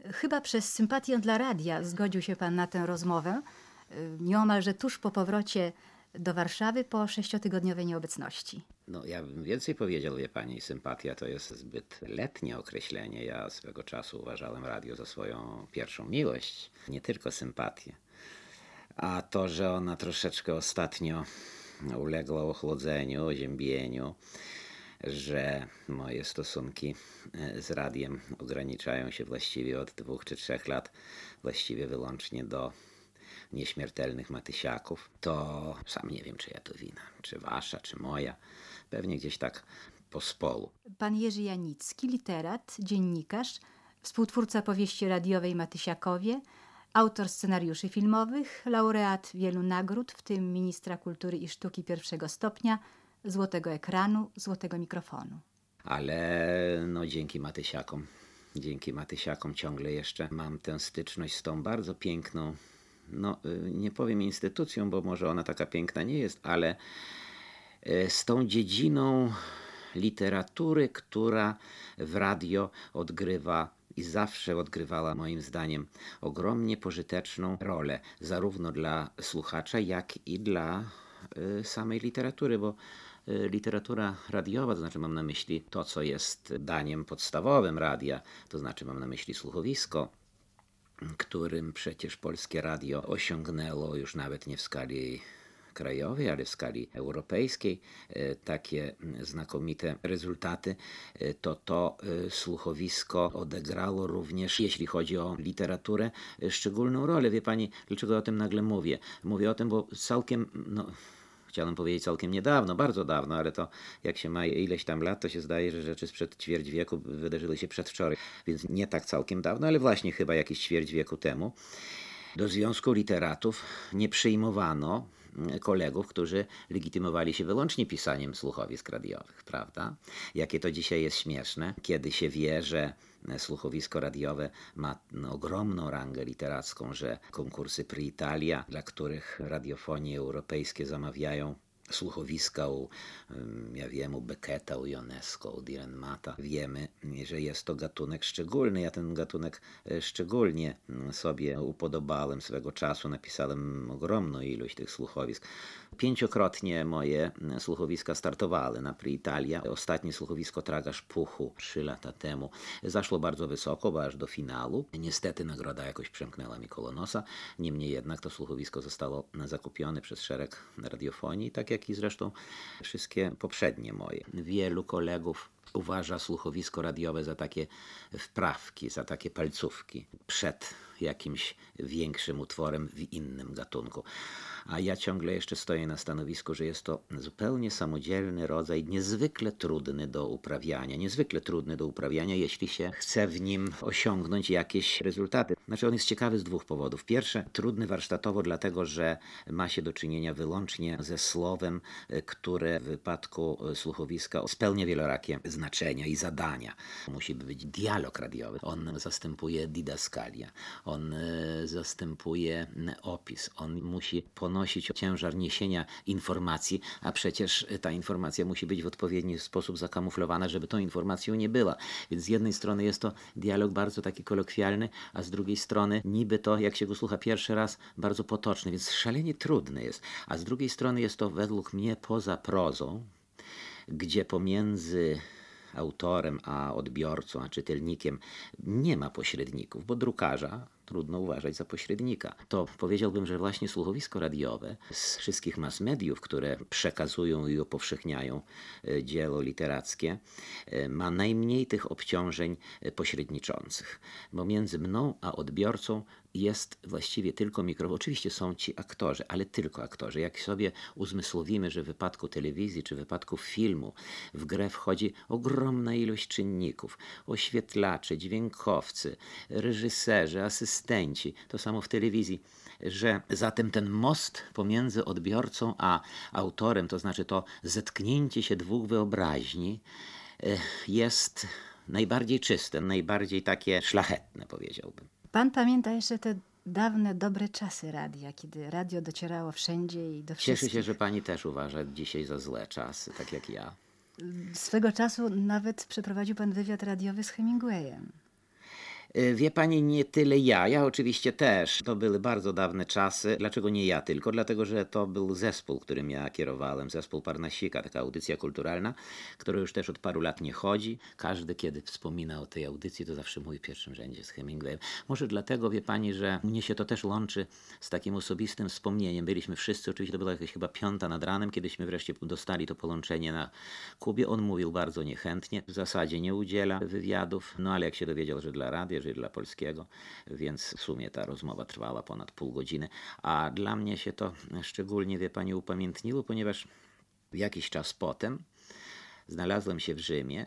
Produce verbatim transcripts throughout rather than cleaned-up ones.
Chyba przez sympatię dla radia zgodził się pan na tę rozmowę, nieomalże tuż po powrocie do Warszawy po sześciotygodniowej nieobecności. No, ja bym więcej powiedział, wie pani, sympatia to jest zbyt letnie określenie. Ja swego czasu uważałem radio za swoją pierwszą miłość, nie tylko sympatię. A to, że ona troszeczkę ostatnio uległa ochłodzeniu, oziębieniu, że moje stosunki z radiem ograniczają się właściwie od dwóch czy trzech lat, właściwie wyłącznie do nieśmiertelnych Matysiaków, to sam nie wiem, czyja to wina, czy wasza, czy moja, pewnie gdzieś tak po spolu. Pan Jerzy Janicki, literat, dziennikarz, współtwórca powieści radiowej Matysiakowie, autor scenariuszy filmowych, laureat wielu nagród, w tym ministra kultury i sztuki pierwszego stopnia, złotego ekranu, złotego mikrofonu. Ale no dzięki Matysiakom, dzięki Matysiakom ciągle jeszcze mam tę styczność z tą bardzo piękną, no nie powiem instytucją, bo może ona taka piękna nie jest, ale z tą dziedziną literatury, która w radio odgrywa i zawsze odgrywała moim zdaniem ogromnie pożyteczną rolę, zarówno dla słuchacza, jak i dla y, samej literatury, bo y, literatura radiowa, to znaczy mam na myśli to, co jest daniem podstawowym radia, to znaczy mam na myśli słuchowisko, którym przecież polskie radio osiągnęło już nawet nie w skali krajowej, ale w skali europejskiej takie znakomite rezultaty, to to słuchowisko odegrało również, jeśli chodzi o literaturę, szczególną rolę. Wie pani, dlaczego o tym nagle mówię? Mówię o tym, bo całkiem, no chciałem powiedzieć całkiem niedawno, bardzo dawno, ale to jak się ma ileś tam lat, to się zdaje, że rzeczy sprzed ćwierć wieku wydarzyły się przedwczoraj, więc nie tak całkiem dawno, ale właśnie chyba jakieś ćwierć wieku temu. Do Związku Literatów nie przyjmowano kolegów, którzy legitymowali się wyłącznie pisaniem słuchowisk radiowych, prawda? Jakie to dzisiaj jest śmieszne, kiedy się wie, że słuchowisko radiowe ma no, ogromną rangę literacką, że konkursy Pri Italia, dla których radiofonie europejskie zamawiają słuchowiska u, ja wiem, u Becketa, u Ionesco, u Dürrenmatta. Wiemy, że jest to gatunek szczególny. Ja ten gatunek szczególnie sobie upodobałem swego czasu. Napisałem ogromną ilość tych słuchowisk. Pięciokrotnie moje słuchowiska startowały na Pri Italia. Ostatnie słuchowisko Tragarz Puchu trzy lata temu zaszło bardzo wysoko, bo aż do finału. Niestety nagroda jakoś przemknęła mi koło nosa. Niemniej jednak to słuchowisko zostało zakupione przez szereg radiofonii, tak jak i zresztą wszystkie poprzednie moje. Wielu kolegów uważa słuchowisko radiowe za takie wprawki, za takie palcówki przed jakimś większym utworem w innym gatunku. A ja ciągle jeszcze stoję na stanowisku, że jest to zupełnie samodzielny rodzaj, niezwykle trudny do uprawiania. Niezwykle trudny do uprawiania, jeśli się chce w nim osiągnąć jakieś rezultaty. Znaczy on jest ciekawy z dwóch powodów. Pierwsze, trudny warsztatowo dlatego, że ma się do czynienia wyłącznie ze słowem, które w wypadku słuchowiska spełnia wielorakie znaczenia i zadania. Musi być dialog radiowy. On zastępuje didaskalia. On zastępuje opis. On musi ponosić ciężar niesienia informacji, a przecież ta informacja musi być w odpowiedni sposób zakamuflowana, żeby tą informacją nie była. Więc z jednej strony jest to dialog bardzo taki kolokwialny, a z drugiej strony niby to, jak się go słucha pierwszy raz, bardzo potoczny, więc szalenie trudny jest. A z drugiej strony jest to według mnie poza prozą, gdzie pomiędzy autorem a odbiorcą, a czytelnikiem nie ma pośredników, bo drukarza trudno uważać za pośrednika. To powiedziałbym, że właśnie słuchowisko radiowe z wszystkich mass mediów, które przekazują i upowszechniają dzieło literackie, ma najmniej tych obciążeń pośredniczących. Bo między mną a odbiorcą jest właściwie tylko mikrofon. Oczywiście są ci aktorzy, ale tylko aktorzy. Jak sobie uzmysłowimy, że w wypadku telewizji czy w wypadku filmu w grę wchodzi ogromna ilość czynników, oświetlacze, dźwiękowcy, reżyserzy, asystenci, to samo w telewizji, że zatem ten most pomiędzy odbiorcą a autorem, to znaczy to zetknięcie się dwóch wyobraźni, jest najbardziej czyste, najbardziej takie szlachetne, powiedziałbym. Pan pamięta jeszcze te dawne, dobre czasy radia, kiedy radio docierało wszędzie i do wszystkich. Cieszę się, że pani też uważa dzisiaj za złe czasy, tak jak ja. Swego czasu nawet przeprowadził pan wywiad radiowy z Hemingwayem. Y, Wie pani, nie tyle ja, ja oczywiście też. To były bardzo dawne czasy. Dlaczego nie ja tylko? Dlatego, że to był zespół, którym ja kierowałem, zespół Parnasika, taka audycja kulturalna, która już też od paru lat nie chodzi. Każdy, kiedy wspomina o tej audycji, to zawsze mówi w pierwszym rzędzie z Hemingwayem. Może dlatego, wie pani, że mnie się to też łączy z takim osobistym wspomnieniem. Byliśmy wszyscy, oczywiście to była jakaś chyba piąta nad ranem, kiedyśmy wreszcie dostali to połączenie na Kubie. On mówił bardzo niechętnie, w zasadzie nie udziela wywiadów, no ale jak się dowiedział, że dla radia, że dla polskiego, więc w sumie ta rozmowa trwała ponad pół godziny. A dla mnie się to szczególnie, wie pani, upamiętniło, ponieważ jakiś czas potem znalazłem się w Rzymie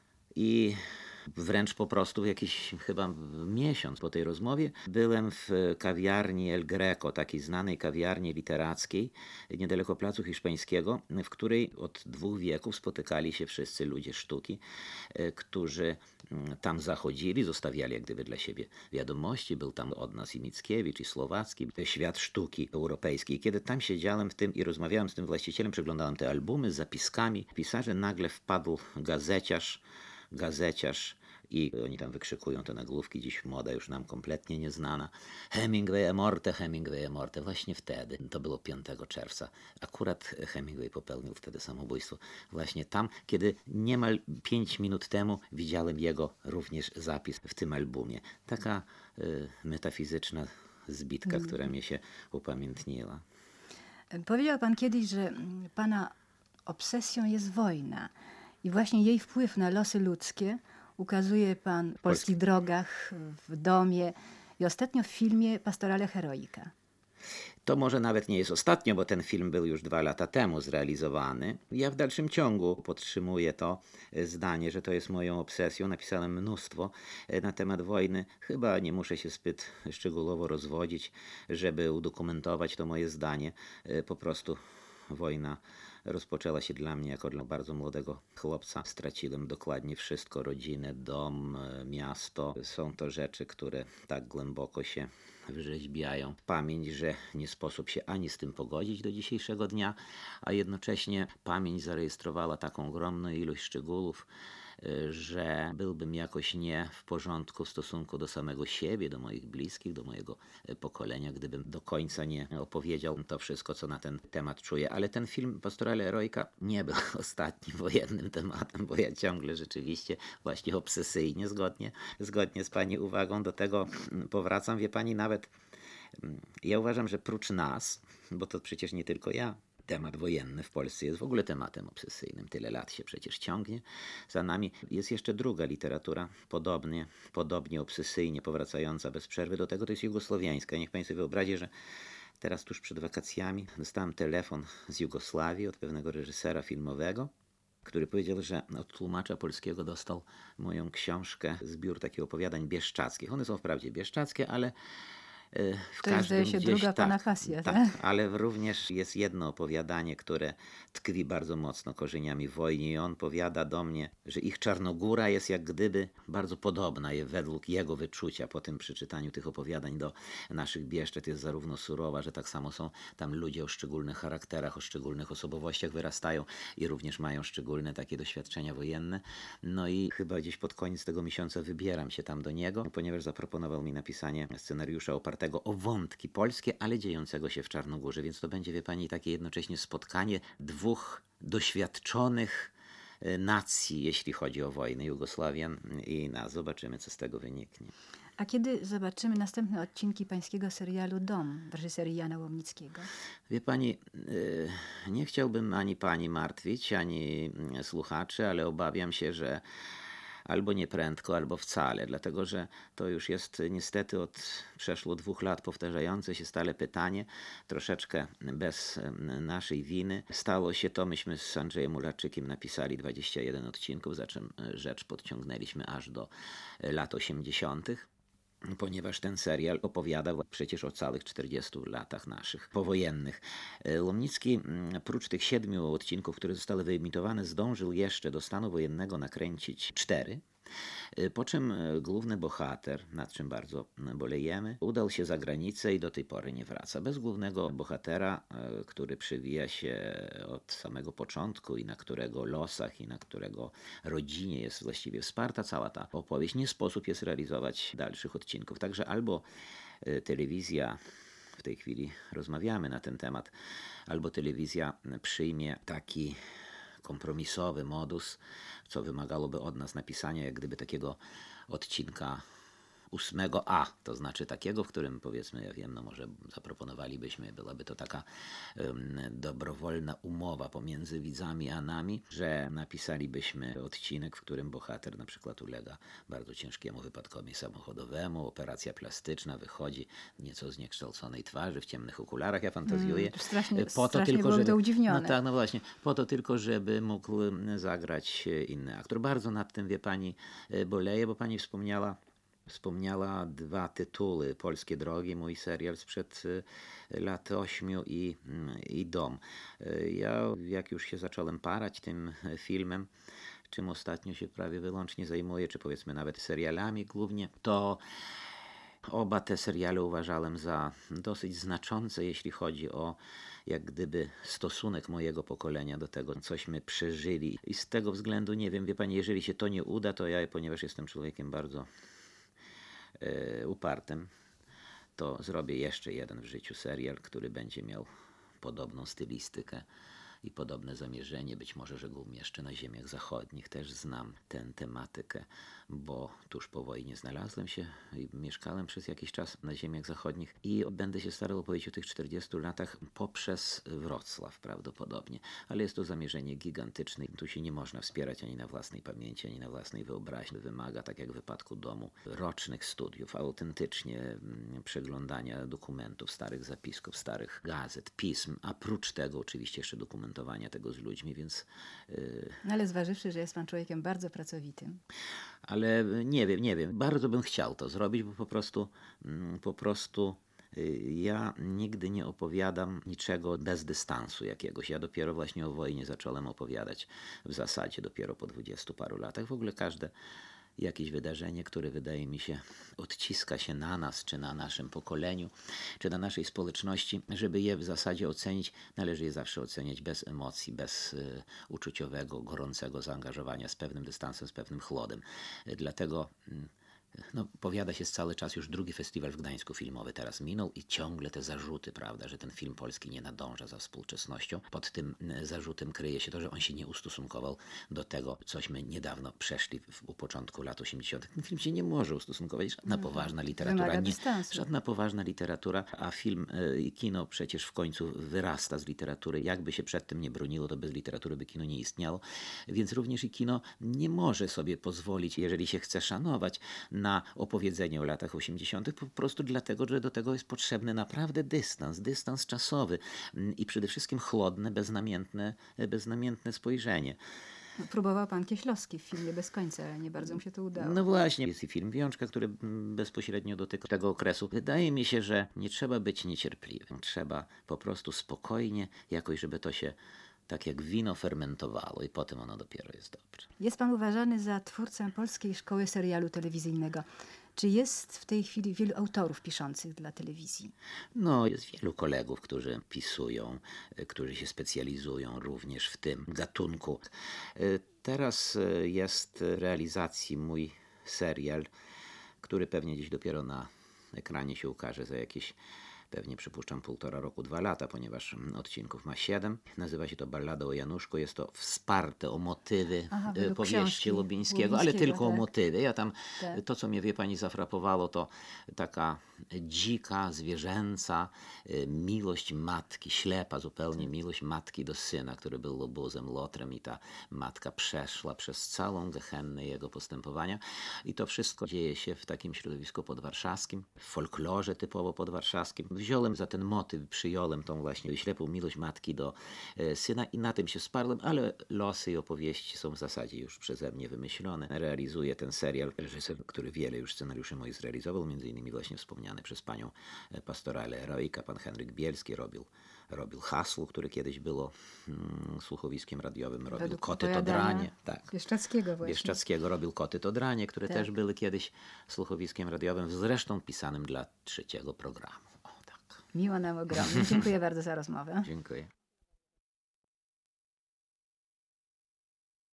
i wręcz po prostu w jakiś chyba miesiąc po tej rozmowie byłem w kawiarni El Greco, takiej znanej kawiarni literackiej niedaleko Placu Hiszpańskiego, w której od dwóch wieków spotykali się wszyscy ludzie sztuki, którzy tam zachodzili, zostawiali jak gdyby dla siebie wiadomości. Był tam od nas i Mickiewicz, i Słowacki, świat sztuki europejskiej. Kiedy tam siedziałem w tym i rozmawiałem z tym właścicielem, przeglądałem te albumy z zapiskami pisarza, nagle wpadł gazeciarz, gazeciarz i oni tam wykrzykują te nagłówki, dziś moda już nam kompletnie nieznana. Hemingway morte, Hemingway morte. Właśnie wtedy, to było piątego czerwca, akurat Hemingway popełnił wtedy samobójstwo. Właśnie tam, kiedy niemal pięć minut temu widziałem jego również zapis w tym albumie. Taka y, metafizyczna zbitka, mm. która mnie się upamiętniła. Powiedział pan kiedyś, że pana obsesją jest wojna. I właśnie jej wpływ na losy ludzkie ukazuje pan w Polskich drogach, w Domie i ostatnio w filmie Pastorale Heroika. To może nawet nie jest ostatnio, bo ten film był już dwa lata temu zrealizowany. Ja w dalszym ciągu podtrzymuję to zdanie, że to jest moją obsesją. Napisałem mnóstwo na temat wojny. Chyba nie muszę się zbyt szczegółowo rozwodzić, żeby udokumentować to moje zdanie. Po prostu wojna rozpoczęła się dla mnie jako dla bardzo młodego chłopca. Straciłem dokładnie wszystko, rodzinę, dom, miasto. Są to rzeczy, które tak głęboko się wrzeźbiają w pamięć, że nie sposób się ani z tym pogodzić do dzisiejszego dnia, a jednocześnie pamięć zarejestrowała taką ogromną ilość szczegółów, że byłbym jakoś nie w porządku w stosunku do samego siebie, do moich bliskich, do mojego pokolenia, gdybym do końca nie opowiedział to wszystko, co na ten temat czuję. Ale ten film Pastorale Heroika nie był ostatnim wojennym tematem, bo ja ciągle rzeczywiście właśnie obsesyjnie, zgodnie, zgodnie z pani uwagą do tego powracam. Wie pani, nawet ja uważam, że prócz nas, bo to przecież nie tylko ja, temat wojenny w Polsce jest w ogóle tematem obsesyjnym. Tyle lat się przecież ciągnie za nami. Jest jeszcze druga literatura, podobnie, podobnie obsesyjnie powracająca bez przerwy do tego, to jest jugosłowiańska. Niech pani sobie wyobrazi, że teraz tuż przed wakacjami dostałem telefon z Jugosławii od pewnego reżysera filmowego, który powiedział, że od tłumacza polskiego dostał moją książkę, zbiór takich opowiadań bieszczadzkich. One są wprawdzie bieszczadzkie, ale w to jest, zdaje się, gdzieś, druga tak, pana pasja. Tak, tak? ale również jest jedno opowiadanie, które tkwi bardzo mocno korzeniami wojny i on powiada do mnie, że ich Czarnogóra jest jak gdyby bardzo podobna według jego wyczucia po tym przeczytaniu tych opowiadań do naszych Bieszczad. Jest zarówno surowa, że tak samo są tam ludzie o szczególnych charakterach, o szczególnych osobowościach wyrastają i również mają szczególne takie doświadczenia wojenne. No i chyba gdzieś pod koniec tego miesiąca wybieram się tam do niego, ponieważ zaproponował mi napisanie scenariusza opartego o wątki polskie, ale dziejącego się w Czarnogórze, więc to będzie, wie pani, takie jednocześnie spotkanie dwóch doświadczonych nacji, jeśli chodzi o wojnę, Jugosławian i nas. Zobaczymy, co z tego wyniknie. A kiedy zobaczymy następne odcinki pańskiego serialu Dom w reżyserii Jana Łomnickiego? Wie pani, nie chciałbym ani pani martwić, ani słuchaczy, ale obawiam się, że albo nieprędko, albo wcale, dlatego że to już jest niestety od przeszło dwóch lat powtarzające się stale pytanie, troszeczkę bez naszej winy. Stało się to, myśmy z Andrzejem Ularczykiem napisali dwadzieścia jeden odcinków, za czym rzecz podciągnęliśmy aż do lat osiemdziesiątych. Ponieważ ten serial opowiada przecież o całych czterdziestu latach naszych powojennych. Łomnicki, prócz tych siedmiu odcinków, które zostały wyemitowane, zdążył jeszcze do stanu wojennego nakręcić cztery. Y, Po czym y, główny bohater, nad czym bardzo bolejemy, udał się za granicę i do tej pory nie wraca. Bez głównego bohatera, y, który przywija się od samego początku i na którego losach i na którego rodzinie jest właściwie wsparta cała ta opowieść, nie sposób jest realizować dalszych odcinków. Także albo y, telewizja, w tej chwili rozmawiamy na ten temat, albo telewizja przyjmie taki kompromisowy modus, co wymagałoby od nas napisania jak gdyby takiego odcinka ósmego A, to znaczy takiego, w którym powiedzmy, ja wiem, no może zaproponowalibyśmy, byłaby to taka um, dobrowolna umowa pomiędzy widzami a nami, że napisalibyśmy odcinek, w którym bohater na przykład ulega bardzo ciężkiemu wypadkowi samochodowemu, operacja plastyczna, wychodzi nieco zniekształconej twarzy, w ciemnych okularach, ja fantazjuję. Mm, strasznie, po to strasznie tylko, byłoby żeby, to udziwnione. No tak, no właśnie, po to tylko, żeby mógł zagrać inny aktor. Bardzo nad tym, wie pani, boleję, bo pani wspomniała Wspomniała dwa tytuły, Polskie Drogi, mój serial sprzed lat ośmiu i, i Dom. Ja jak już się zacząłem parać tym filmem, czym ostatnio się prawie wyłącznie zajmuję, czy powiedzmy nawet serialami głównie, to oba te seriale uważałem za dosyć znaczące, jeśli chodzi o jak gdyby stosunek mojego pokolenia do tego, cośmy przeżyli. I z tego względu, nie wiem, wie pani, jeżeli się to nie uda, to ja, ponieważ jestem człowiekiem bardzo upartym, to zrobię jeszcze jeden w życiu serial, który będzie miał podobną stylistykę i podobne zamierzenie. Być może, że go umieszczę na ziemiach zachodnich. Też znam tę tematykę, bo tuż po wojnie znalazłem się i mieszkałem przez jakiś czas na ziemiach zachodnich i będę się starał opowiedzieć o tych czterdziestu latach poprzez Wrocław prawdopodobnie. Ale jest to zamierzenie gigantyczne. Tu się nie można wspierać ani na własnej pamięci, ani na własnej wyobraźni. Wymaga, tak jak w wypadku Domu, rocznych studiów, autentycznie przeglądania dokumentów, starych zapisków, starych gazet, pism, a prócz tego oczywiście jeszcze dokumentów tego z ludźmi, więc... Yy... Ale zważywszy, że jest pan człowiekiem bardzo pracowitym. Ale nie wiem, nie wiem. Bardzo bym chciał to zrobić, bo po prostu, po prostu ja nigdy nie opowiadam niczego bez dystansu jakiegoś. Ja dopiero właśnie o wojnie zacząłem opowiadać w zasadzie dopiero po dwudziestu paru latach. W ogóle każde jakieś wydarzenie, które wydaje mi się odciska się na nas, czy na naszym pokoleniu, czy na naszej społeczności, żeby je w zasadzie ocenić, należy je zawsze oceniać bez emocji, bez y, uczuciowego, gorącego zaangażowania, z pewnym dystansem, z pewnym chłodem. Y, dlatego y, no, powiada się cały czas, już drugi festiwal w Gdańsku filmowy teraz minął i ciągle te zarzuty, prawda, że ten film polski nie nadąża za współczesnością. Pod tym zarzutem kryje się to, że on się nie ustosunkował do tego, cośmy niedawno przeszli w, u początku lat osiemdziesiątych. Ten film się nie może ustosunkować. Żadna no, poważna literatura. Nie, żadna poważna literatura, a film i kino przecież w końcu wyrasta z literatury. Jakby się przed tym nie broniło, to bez literatury by kino nie istniało. Więc również i kino nie może sobie pozwolić, jeżeli się chce szanować, na opowiedzenie o latach osiemdziesiątych, po prostu dlatego, że do tego jest potrzebny naprawdę dystans, dystans czasowy i przede wszystkim chłodne, beznamiętne, beznamiętne spojrzenie. Próbował pan Kieślowski w filmie Bez końca, ale nie bardzo mu się to udało. No właśnie, jest i film Wiączka, który bezpośrednio dotyka tego okresu. Wydaje mi się, że nie trzeba być niecierpliwym. Trzeba po prostu spokojnie, jakoś, żeby to się tak jak wino fermentowało i potem ono dopiero jest dobre. Jest pan uważany za twórcę polskiej szkoły serialu telewizyjnego. Czy jest w tej chwili wielu autorów piszących dla telewizji? No, jest wielu kolegów, którzy pisują, którzy się specjalizują również w tym gatunku. Teraz jest w realizacji mój serial, który pewnie gdzieś dopiero na ekranie się ukaże za jakieś pewnie przypuszczam półtora roku, dwa lata, ponieważ odcinków ma siedem. Nazywa się to Ballada o Januszku. Jest to wsparte o motywy Aha, powieści Lubińskiego, ale tylko tak? o motywy. Ja tam, tak. To co mnie, wie pani, zafrapowało, to taka dzika, zwierzęca miłość matki, ślepa zupełnie miłość matki do syna, który był łobuzem, lotrem i ta matka przeszła przez całą gehennę jego postępowania. I to wszystko dzieje się w takim środowisku podwarszawskim, w folklorze typowo podwarszawskim. wziąłem za ten motyw, przyjąłem tą właśnie ślepą miłość matki do e, syna i na tym się sparłem, ale losy i opowieści są w zasadzie już przeze mnie wymyślone. Realizuje ten serial reżyser, który wiele już scenariuszy moich zrealizował, między innymi właśnie wspomniany przez panią Pastorale Heroika, pan Henryk Bielski robił, robił Hasło, które kiedyś było hmm, słuchowiskiem radiowym, robił Według Koty to opowiadania dranie. Tak. Bieszczadzkiego właśnie. Bieszczadzkiego robił Koty to dranie, które Tak. też były kiedyś słuchowiskiem radiowym, zresztą pisanym dla trzeciego programu. O, tak. Miło nam ogromnie. Dziękuję bardzo za rozmowę. Dziękuję.